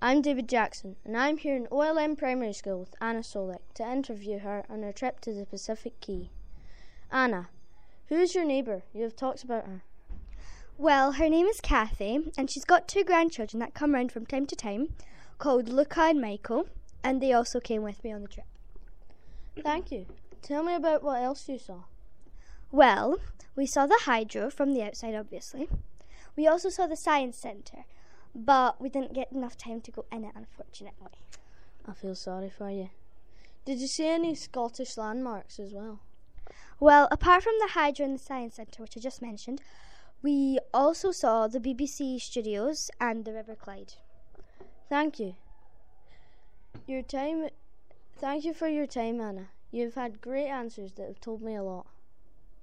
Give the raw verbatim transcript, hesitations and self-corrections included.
I'm David Jackson, and I'm here in O L M Primary School with Anna Solik to interview her on her trip to the Pacific Key. Anna, who's your neighbour? You have talked about her. Well, her name is Kathy, and she's got two grandchildren that come round from time to time, called Luca and Michael, and they also came with me on the trip. Thank you. Tell me about what else you saw. Well, we saw the hydro from the outside, obviously. We also saw the science centre, but we didn't get enough time to go in it, unfortunately. I feel sorry for you. Did you see any Scottish landmarks as well? Well, apart from the hydro and the science centre, which I just mentioned, we also saw the B B C studios and the River Clyde. Thank you. Your time. Thank you for your time, Anna. You've had great answers that have told me a lot.